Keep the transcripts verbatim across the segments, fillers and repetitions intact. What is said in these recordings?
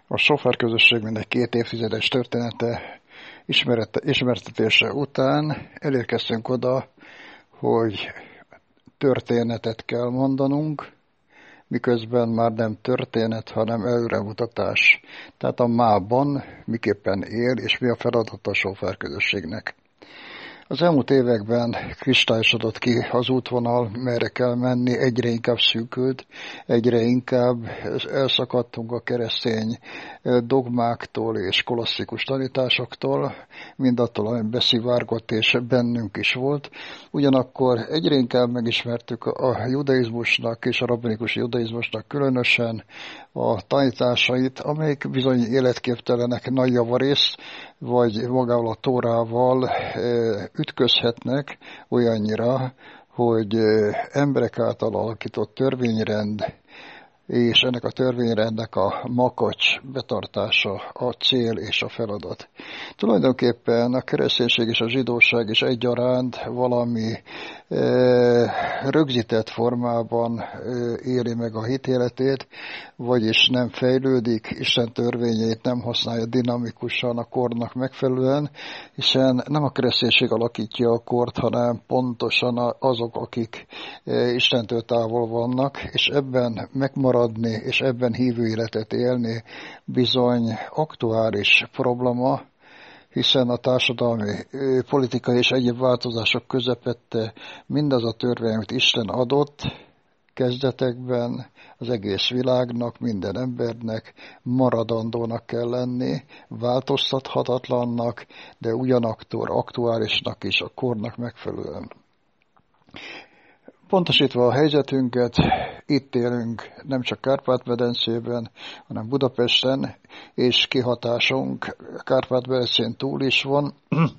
A sofőr közösség mindegy két évtizedes története ismertetése után elérkeztünk oda, hogy történetet kell mondanunk, miközben már nem történet, hanem előremutatás. Tehát a mában miképpen él, és mi a feladata a sofőr közösségnek. Az elmúlt években kristályosodott ki az útvonal, merre kell menni, egyre inkább szűkült, egyre inkább elszakadtunk a keresztény dogmáktól és klasszikus tanításoktól, mindattól, ami beszivárgott és bennünk is volt. Ugyanakkor egyre inkább megismertük a judaizmusnak és a rabbinikus judaizmusnak különösen a tanításait, amelyek bizony életképtelenek nagy javarészt, vagy magával a Tórával ütközhetnek olyannyira, hogy emberek által alakított törvényrend és ennek a törvényrendnek a makacs betartása a cél és a feladat. Tulajdonképpen a kereszténység és a zsidóság is egyaránt valami e, rögzített formában e, éli meg a hitéletét, vagyis nem fejlődik, Isten törvényeit nem használja dinamikusan a kornak megfelelően, hiszen nem a kereszténység alakítja a kort, hanem pontosan azok, akik e, Istentől távol vannak, és ebben megmarad és ebben hívő életet élni bizony aktuális probléma, hiszen a társadalmi, politikai és egyéb változások közepette mindaz a törvény, amit Isten adott kezdetekben az egész világnak, minden embernek maradandónak kell lenni, változtathatatlannak, de ugyanakkor aktuálisnak is a kornak megfelelően. Pontosítva a helyzetünket, itt élünk nem csak Kárpát-medencében, hanem Budapesten, és kihatásunk Kárpát-medencén túl is van,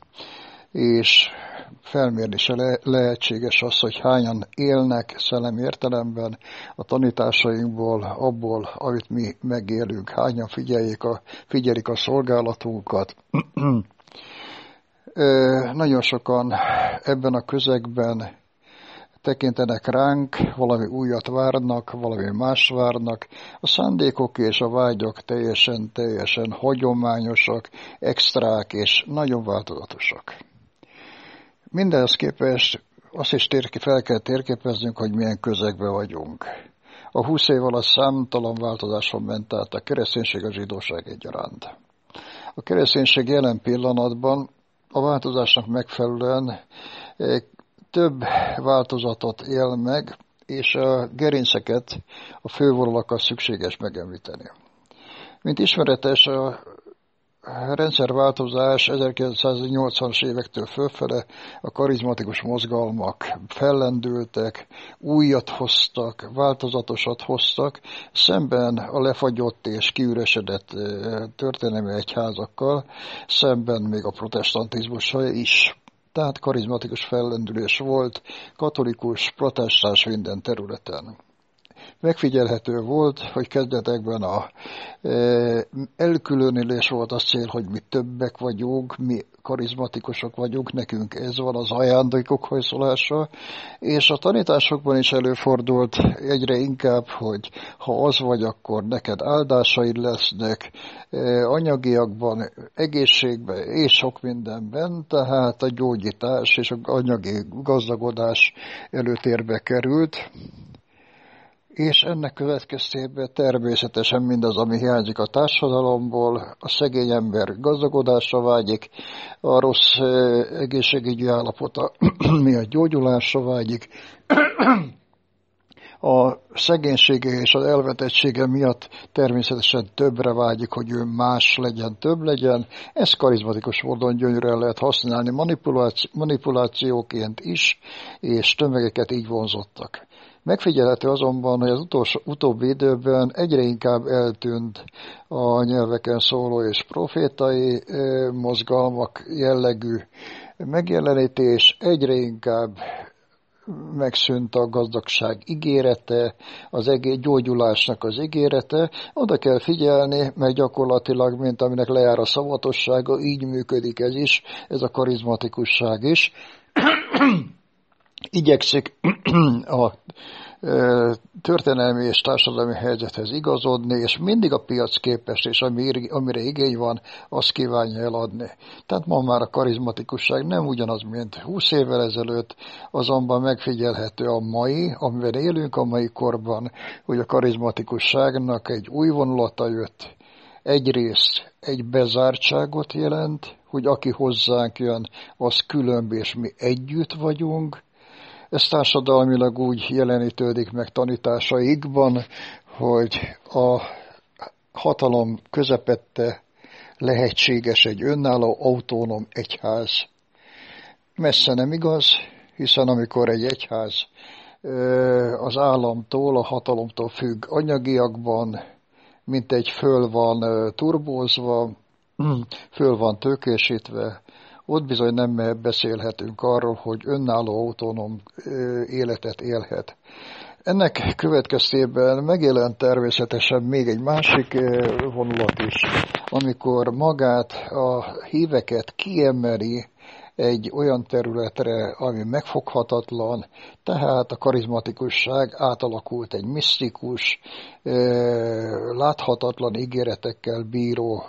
és felmérni se le- lehetséges az, hogy hányan élnek szellemi értelemben a tanításainkból, abból, amit mi megélünk, hányan figyeljék a, figyelik a szolgálatunkat. Nagyon sokan ebben a közegben tekintenek ránk, valami újat várnak, valami más várnak. A szándékok és a vágyok teljesen, teljesen hagyományosak, extrák és nagyon változatosak. Mindenhez képest azt is térki, fel kell térképeznünk, hogy milyen közegben vagyunk. A húsz év alatt számtalan változáson ment át a kereszténység, a zsidóság egyaránt. A kereszténység jelen pillanatban a változásnak megfelelően több változatot él meg, és a gerinceket, a fővonalakat szükséges megemlíteni. Mint ismeretes, a rendszerváltozás ezerkilencszáznyolcvanas évektől fölfele a karizmatikus mozgalmak fellendültek, újat hoztak, változatosat hoztak, szemben a lefagyott és kiüresedett történelmi egyházakkal, szemben még a protestantizmussal is. Tehát karizmatikus fellendülés volt, katolikus, protestáns minden területen. Megfigyelhető volt, hogy kezdetekben a e, elkülönülés volt a cél, hogy mi többek vagyunk, mi karizmatikusok vagyunk, nekünk ez van az ajándékok hajszolása, és a tanításokban is előfordult egyre inkább, hogy ha az vagy, akkor neked áldásaid lesznek, e, anyagiakban, egészségben és sok mindenben, tehát a gyógyítás és a anyagi gazdagodás előtérbe került. És ennek következtében természetesen mindaz, ami hiányzik a társadalomból, a szegény ember gazdagodásra vágyik, a rossz egészségügyi állapota miatt gyógyulásra vágyik, a szegénysége és az elvetettsége miatt természetesen többre vágyik, hogy ő más legyen, több legyen. Ezt karizmatikus módon gyönyörűen lehet használni manipuláci- manipulációként is, és tömegeket így vonzottak. Megfigyelhető azonban, hogy az utolsó, utóbbi időben egyre inkább eltűnt a nyelveken szóló és profétai mozgalmak jellegű megjelenítés, egyre inkább megszűnt a gazdagság ígérete, az egész gyógyulásnak az ígérete. Oda kell figyelni, mert gyakorlatilag, mint aminek lejár a szavatossága, így működik ez is, ez a karizmatikusság is. Igyekszik a történelmi és társadalmi helyzethez igazodni, és mindig a piac képes, és amire igény van, azt kívánja eladni. Tehát ma már a karizmatikusság nem ugyanaz, mint húsz évvel ezelőtt, azonban megfigyelhető a mai, amiben élünk a mai korban, hogy a karizmatikusságnak egy új vonulata jött. Egyrészt egy bezártságot jelent, hogy aki hozzánk jön, az különb, és mi együtt vagyunk. Ez társadalmilag úgy jelenítődik meg tanításaikban, hogy a hatalom közepette lehetséges egy önálló, autonóm egyház. Messze nem igaz, hiszen amikor egy egyház az államtól, a hatalomtól függ anyagiakban, mint egy föl van turbózva, föl van tőkésítve, ott bizony nem beszélhetünk arról, hogy önálló, autonóm életet élhet. Ennek következtében megjelent természetesen még egy másik vonulat is, amikor magát a híveket kiemeli egy olyan területre, ami megfoghatatlan, tehát a karizmatikusság átalakult egy misztikus, láthatatlan ígéretekkel bíró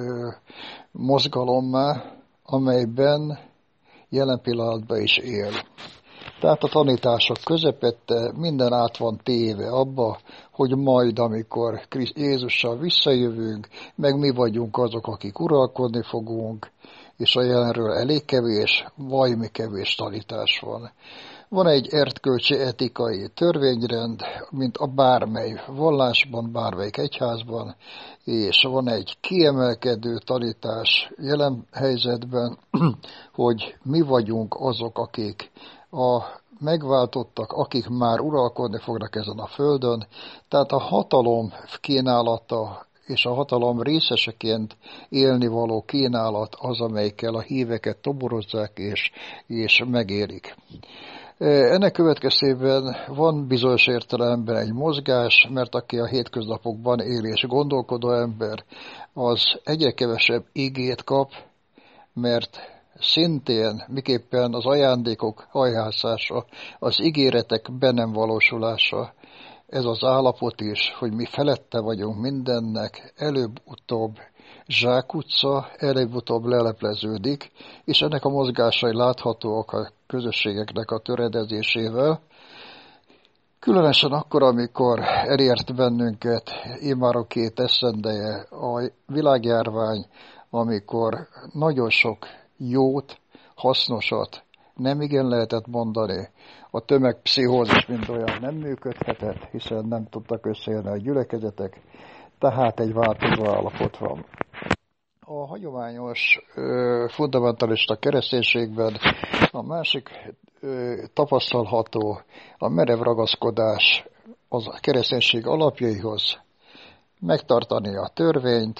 mozgalommá, amelyben jelen pillanatban is él. Tehát a tanítások közepette minden át van téve abba, hogy majd, amikor Jézussal visszajövünk, meg mi vagyunk azok, akik uralkodni fogunk, és a jelenről elég kevés, vajmi kevés tanítás van. Van egy erkölcsi etikai törvényrend, mint a bármely vallásban, bármelyik egyházban, és van egy kiemelkedő tanítás jelen helyzetben, hogy mi vagyunk azok, akik a megváltottak, akik már uralkodni fognak ezen a földön, tehát a hatalom kínálata és a hatalom részeseként élni való kínálat az, amelyikkel a híveket toborozzák és, és megérik. Ennek következtében van bizonyos értelemben egy mozgás, mert aki a hétköznapokban él és gondolkodó ember, az egyre kevesebb igét kap, mert szintén miképpen az ajándékok hajhászása, az ígéretek be nem valósulása, ez az állapot is, hogy mi felette vagyunk mindennek, előbb-utóbb zsákutca, előbb-utóbb lelepleződik, és ennek a mozgásai láthatóak a közösségeknek a töredezésével. Különösen akkor, amikor elért bennünket immár a két esztendeje a világjárvány, amikor nagyon sok jót, hasznosat nem igen lehetett mondani. A tömegpszichózis mind olyan nem működhetett, hiszen nem tudtak összejönni a gyülekezetek, tehát egy változó állapot van. A hagyományos ö, fundamentalista kereszténységben a másik ö, tapasztalható a merev ragaszkodás az a kereszténység alapjaihoz, megtartani a törvényt,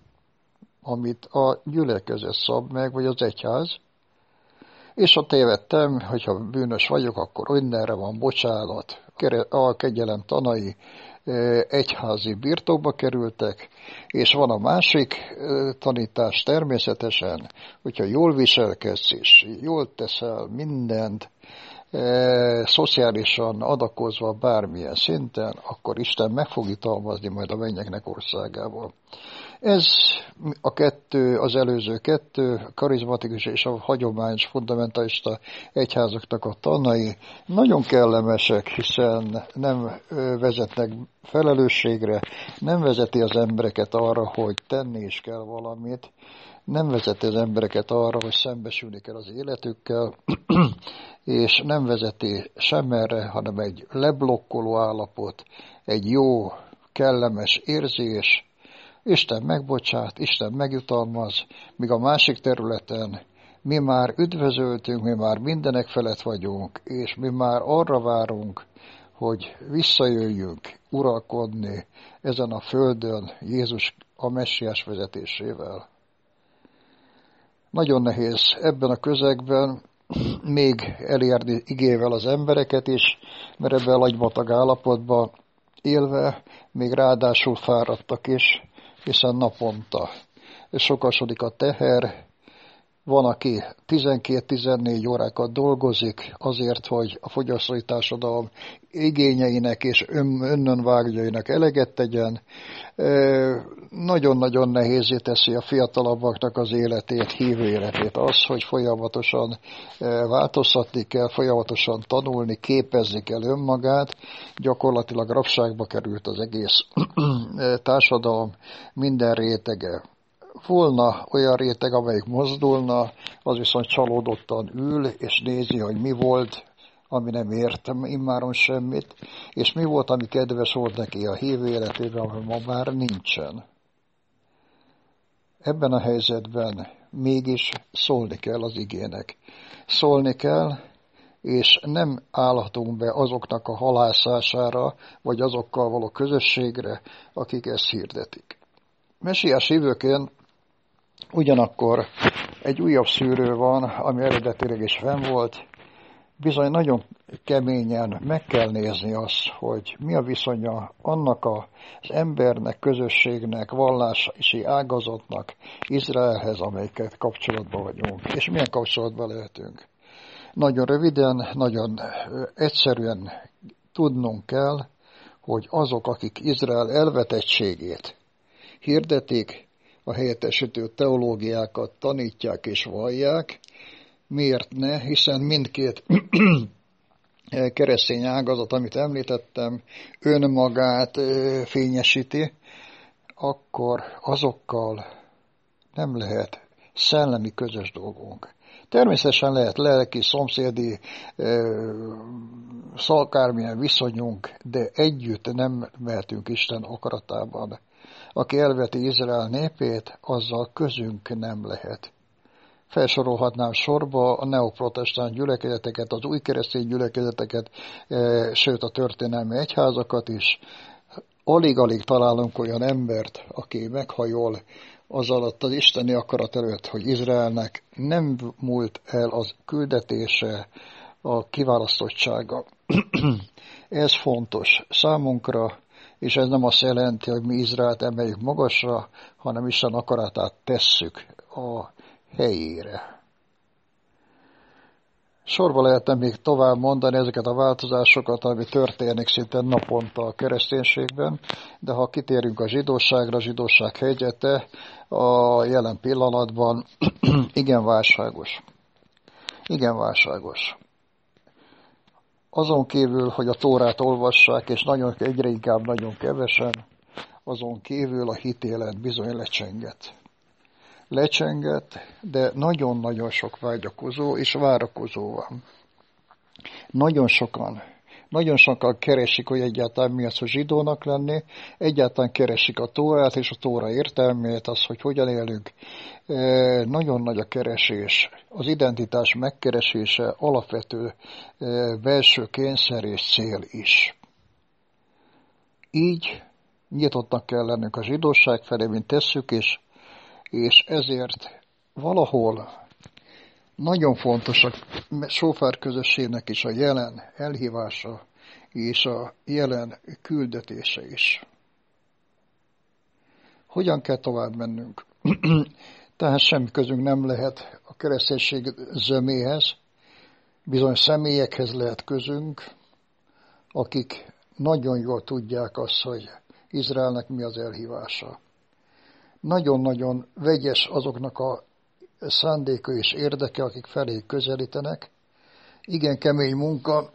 amit a gyülekezet szab meg, vagy az egyház, és ha tévedtem, hogyha bűnös vagyok, akkor mindenre van bocsánat. A kegyelem tanai egyházi birtokba kerültek, és van a másik tanítás természetesen, hogyha jól viselkedsz és jól teszel mindent, e, szociálisan adakozva bármilyen szinten, akkor Isten meg fog jutalmazni majd a mennyeknek országából. Ez a kettő, az előző kettő, a karizmatikus és a hagyományos fundamentalista egyházaknak a tanai nagyon kellemesek, hiszen nem vezetnek felelősségre, nem vezeti az embereket arra, hogy tenni is kell valamit, nem vezeti az embereket arra, hogy szembesülni kell az életükkel, és nem vezeti sem erre, hanem egy leblokkoló állapot, egy jó, kellemes érzés. Isten megbocsát, Isten megjutalmaz, míg a másik területen mi már üdvözöltünk, mi már mindenek felett vagyunk, és mi már arra várunk, hogy visszajöjjünk uralkodni ezen a földön Jézus a messiás vezetésével. Nagyon nehéz ebben a közegben még elérni igével az embereket is, mert ebben a lagymatag állapotban élve még ráadásul fáradtak is, hiszen naponta sokasodik a teher, Van, aki tizenkét-tizennégy órákat dolgozik azért, hogy a fogyasztói társadalom igényeinek és önnönvágyainak eleget tegyen. Nagyon-nagyon nehézé teszi a fiatalabbaknak az életét, hívő életét az, hogy folyamatosan változtatni kell, folyamatosan tanulni, képezni kell önmagát. Gyakorlatilag rabságba került az egész társadalom minden rétege. Volna olyan réteg, amelyik mozdulna, az viszont csalódottan ül, és nézi, hogy mi volt, ami nem értem immáron semmit, és mi volt, ami kedves volt neki a hívő életében, ami ma már nincsen. Ebben a helyzetben mégis szólni kell az igének. Szólni kell, és nem állhatunk be azoknak a halászására, vagy azokkal való közösségre, akik ezt hirdetik. Mesiás hívőként ugyanakkor egy újabb szűrő van, ami eredetileg is fenn volt. Bizony nagyon keményen meg kell nézni azt, hogy mi a viszonya annak az embernek, közösségnek, vallási ágazatnak Izraelhez, amelyeket kapcsolatban vagyunk, és milyen kapcsolatban lehetünk. Nagyon röviden, nagyon egyszerűen tudnunk kell, hogy azok, akik Izrael elvetettségét hirdetik, a helyettesítő teológiákat tanítják és vallják. Miért ne? Hiszen mindkét keresztény ágazat, amit említettem, önmagát fényesíti, akkor azokkal nem lehet szellemi közös dolgunk. Természetesen lehet lelki, szomszédi, szakármilyen viszonyunk, de együtt nem mehetünk Isten akaratában. Aki elveti Izrael népét, azzal közünk nem lehet. Felsorolhatnám sorba a neoprotestáns gyülekezeteket, az új keresztény gyülekezeteket, sőt a történelmi egyházakat is. Alig-alig találunk olyan embert, aki meghajol az alatt az isteni akarat előtt, hogy Izraelnek nem múlt el az küldetése, a kiválasztottsága. Ez fontos számunkra, és ez nem azt jelenti, hogy mi Izraelt emeljük magasra, hanem Isten akaratát tesszük a helyére. Sorba lehetne még tovább mondani ezeket a változásokat, ami történik szinte naponta a kereszténységben, de ha kitérünk a zsidóságra, a zsidóság helyzete a jelen pillanatban igen válságos. Igen válságos. Azon kívül, hogy a Tórát olvassák, és nagyon, egyre inkább nagyon kevesen, azon kívül a hitélet bizony lecsengett. Lecsengett, de nagyon-nagyon sok vágyakozó és várakozó van. Nagyon sokan, nagyon sokan keresik, hogy egyáltalán mi az, hogy zsidónak lenni, egyáltalán keresik a Tórát és a Tóra értelmét, az, hogy hogyan élünk. E, nagyon nagy a keresés, az identitás megkeresése alapvető e, belső kényszer és cél is. Így nyitottnak kell lennünk a zsidóság felé, mint tesszük is, és ezért valahol nagyon fontos a sófár közösségnek is a jelen elhívása és a jelen küldetése is. Hogyan kell tovább mennünk? Tehát semmi közünk nem lehet a kereszténység zöméhez, bizony személyekhez lehet közünk, akik nagyon jól tudják azt, hogy Izraelnek mi az elhívása. Nagyon-nagyon vegyes azoknak a szándéka és érdeke, akik felé közelítenek. Igen kemény munka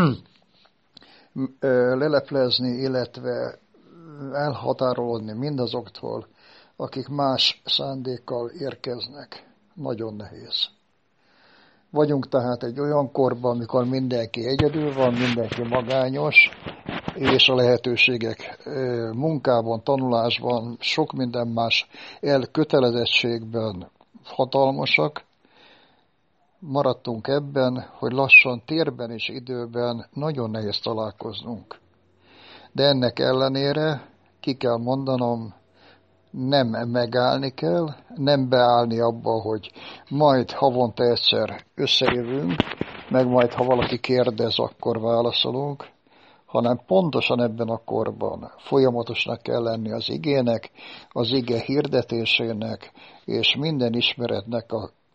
leleplezni, illetve elhatárolódni mindazoktól, akik más szándékkal érkeznek. Nagyon nehéz. Vagyunk tehát egy olyan korban, amikor mindenki egyedül van, mindenki magányos, és a lehetőségek munkában, tanulásban, sok minden más elkötelezettségben hatalmasak. Maradtunk ebben, hogy lassan térben és időben nagyon nehéz találkoznunk. De ennek ellenére ki kell mondanom, nem megállni kell, nem beállni abba, hogy majd havonta egyszer összejövünk, meg majd ha valaki kérdez, akkor válaszolunk, hanem pontosan ebben a korban folyamatosnak kell lenni az igének, az ige hirdetésének, és minden ismeretnek a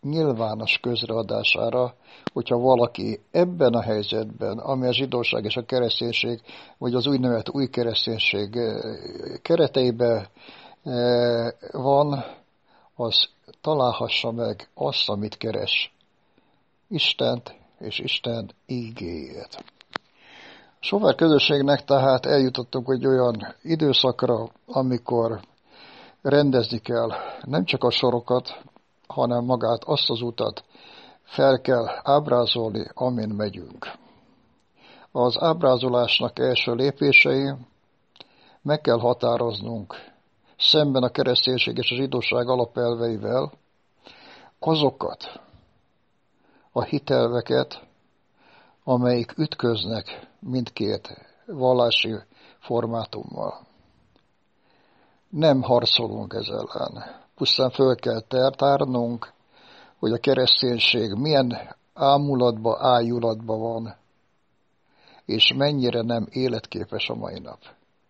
nyilvános közreadására, hogyha valaki ebben a helyzetben, ami a zsidóság és a kereszténység, vagy az úgynevezett új kereszténység kereteiben van, az találhassa meg azt, amit keres. Istent és Isten ígéjét. A sofár közösségnek tehát eljutottunk egy olyan időszakra, amikor rendezni kell nem csak a sorokat, hanem magát azt az utat fel kell ábrázolni, amin megyünk. Az ábrázolásnak első lépései meg kell határoznunk szemben a kereszténység és a zsidóság alapelveivel azokat a hitelveket, amelyik ütköznek mindkét vallási formátummal. Nem harcolunk ez ellen. Pusztán föl kell tárnunk, hogy a kereszténység milyen ámulatba, ájulatba van, és mennyire nem életképes a mai nap.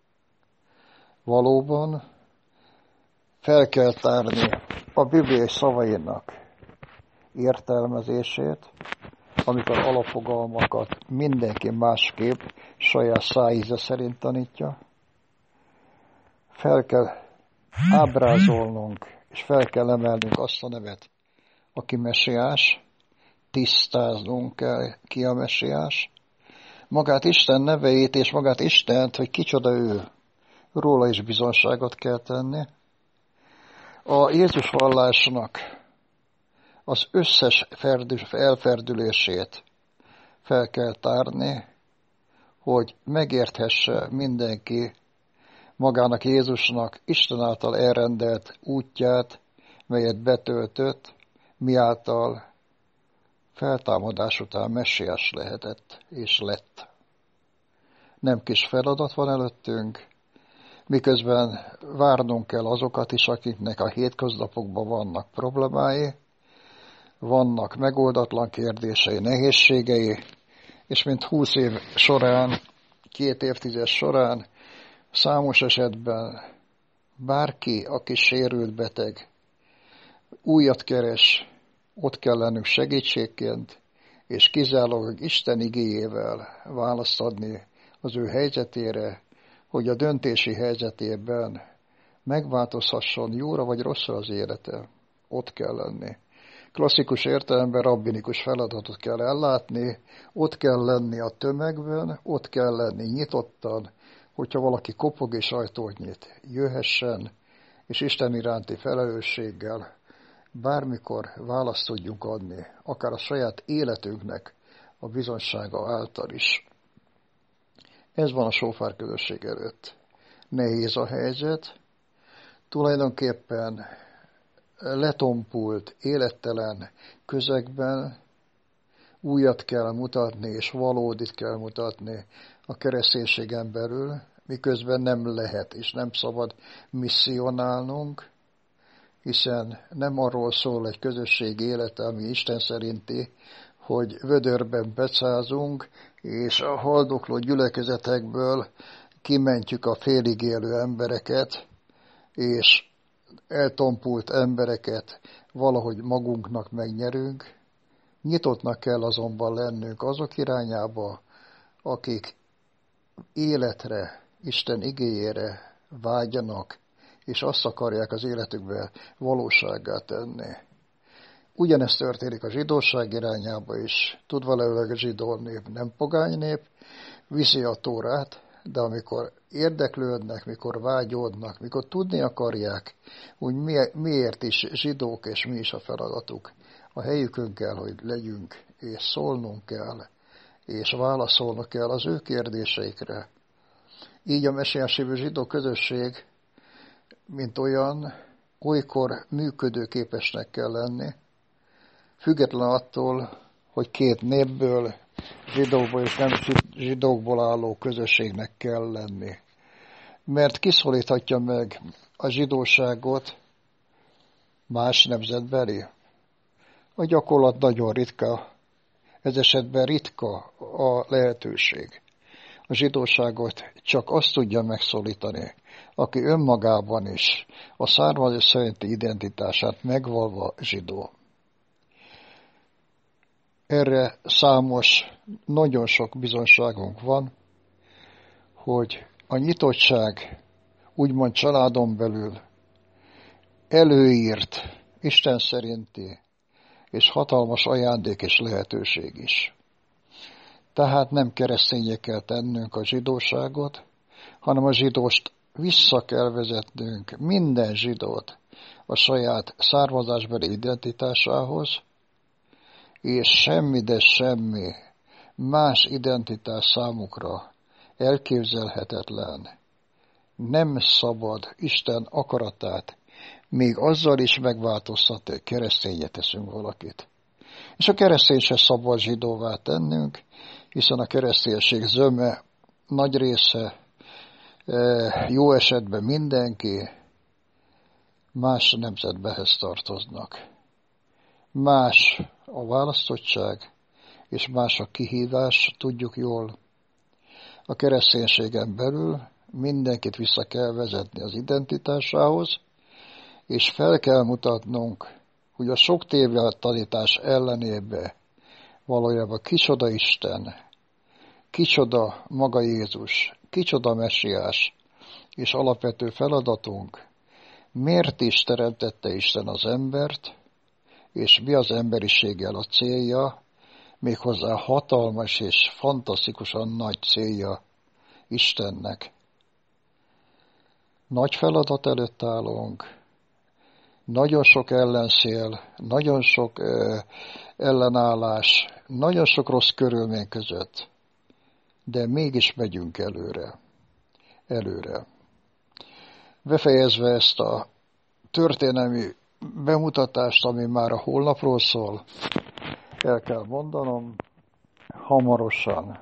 Valóban fel kell tárni a bibliai szavainak értelmezését, amikor alapfogalmakat mindenki másképp saját szájíze szerint tanítja. Fel kell ábrázolnunk, és fel kell emelnünk azt a nevet, aki mesiás, tisztáznunk kell, ki a mesiás, magát Isten neveit, és magát Istent, hogy kicsoda ő, róla is bizonságot kell tenni. A Jézus vallásnak az összes elferdülését fel kell tárni, hogy megérthesse mindenki magának Jézusnak Isten által elrendelt útját, melyet betöltött, miáltal feltámadás után messiás lehetett és lett. Nem kis feladat van előttünk, miközben várnunk kell azokat is, akiknek a hétköznapokban vannak problémái, vannak megoldatlan kérdései, nehézségei, és mint húsz év során, két évtized során, számos esetben bárki, aki sérült beteg, újat keres, ott kell lennünk segítségként, és kizárólag Isten igéjével választ adni az ő helyzetére, hogy a döntési helyzetében megváltozhasson jóra vagy rosszra az élete. Ott kell lenni. Klasszikus értelemben rabbinikus feladatot kell ellátni, ott kell lenni a tömegben, ott kell lenni nyitottan, hogyha valaki kopog és ajtót nyit, jöhessen, és Isten iránti felelősséggel bármikor választ tudjunk adni, akár a saját életünknek a bizonysága által is. Ez van a sófár közösség előtt. Nehéz a helyzet, tulajdonképpen letompult, élettelen közegben újat kell mutatni, és valódit kell mutatni a kereszténységen belül, miközben nem lehet és nem szabad misszionálnunk, hiszen nem arról szól egy közösség élete, ami Isten szerinti, hogy vödörben becázunk, és a haldokló gyülekezetekből kimentjük a félig élő embereket, és eltompult embereket valahogy magunknak megnyerünk. Nyitottnak kell azonban lennünk azok irányába, akik életre, Isten igéjére vágyanak, és azt akarják az életükbe valósággá tenni. Ugyanezt történik a zsidóság irányába is. Tudva levőleg a zsidó nép nem pogány nép, viszi a Tórát, de amikor érdeklődnek, mikor vágyódnak, mikor tudni akarják, hogy miért is zsidók és mi is a feladatuk, a helyükön kell, hogy legyünk, és szólnunk kell, és válaszolnunk kell az ő kérdéseikre. Így a mesiás hívő zsidó közösség, mint olyan, olykor működőképesnek kell lenni, független attól, hogy két népből, zsidókból és nem zsidókból álló közösségnek kell lenni. Mert kiszólíthatja meg a zsidóságot más nemzetbeli? A gyakorlat nagyon ritka, ez esetben ritka a lehetőség. A zsidóságot csak azt tudja megszólítani, aki önmagában is a származás szerinti identitását megvalva zsidó. Erre számos, nagyon sok bizonyságunk van, hogy a nyitottság úgymond családon belül előírt, Isten szerinti és hatalmas ajándék és lehetőség is. Tehát nem keresztényé kell tennünk a zsidóságot, hanem a zsidóst vissza kell vezetnünk, minden zsidót a saját származásbeli identitásához, és semmi, de semmi más identitás számukra elképzelhetetlen. Nem szabad Isten akaratát még azzal is megváltoztatni, hogy kereszténye teszünk valakit. És a keresztény se szabad zsidóvá tennünk, hiszen a kereszténység zöme nagy része, jó esetben mindenki más nemzetbehez tartoznak. Más a választottság, és más a kihívás, tudjuk jól. A kereszténységen belül mindenkit vissza kell vezetni az identitásához, és fel kell mutatnunk, hogy a sok tévtanítás ellenébe valójában kicsoda Isten, kicsoda maga Jézus, kicsoda Messiás, és alapvető feladatunk, miért is teremtette Isten az embert, és mi az emberiséggel a célja, méghozzá hatalmas és fantasztikusan nagy célja Istennek. Nagy feladat előtt állunk, nagyon sok ellenszél, nagyon sok ö, ellenállás, nagyon sok rossz körülmény között, de mégis megyünk előre. Előre. Befejezve ezt a történelmi bemutatást, ami már a holnapról szól, el kell mondanom, hamarosan,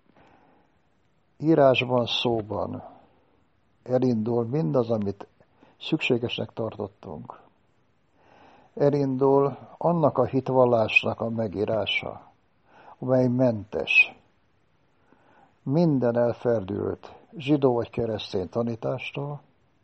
írásban, szóban elindul mindaz, amit szükségesnek tartottunk. Elindul annak a hitvallásnak a megírása, amely mentes, minden elferdült zsidó vagy keresztény tanítástól,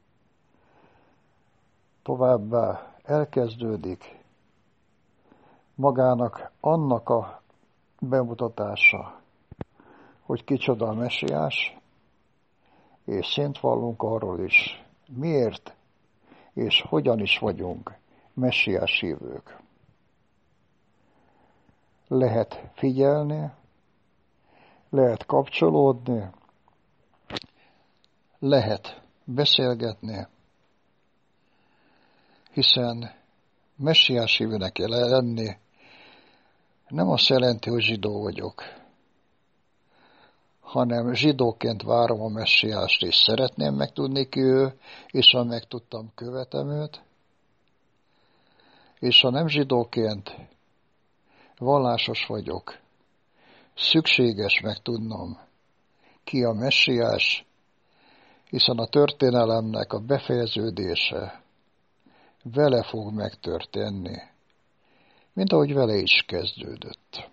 továbbá elkezdődik magának annak a bemutatása, hogy kicsoda a Messiás, és szint vallunk arról is, miért és hogyan is vagyunk Messiás hívők. Lehet figyelni, lehet kapcsolódni, lehet beszélgetni, hiszen Messiás hívőnek kell lenni, nem azt jelenti, hogy zsidó vagyok, hanem zsidóként várom a Messiást, és szeretném megtudni ki ő, és ha megtudtam, követem őt, és ha nem zsidóként vallásos vagyok, szükséges megtudnom ki a Messiás, hiszen a történelemnek a befejeződése vele fog megtörténni, mint ahogy vele is kezdődött.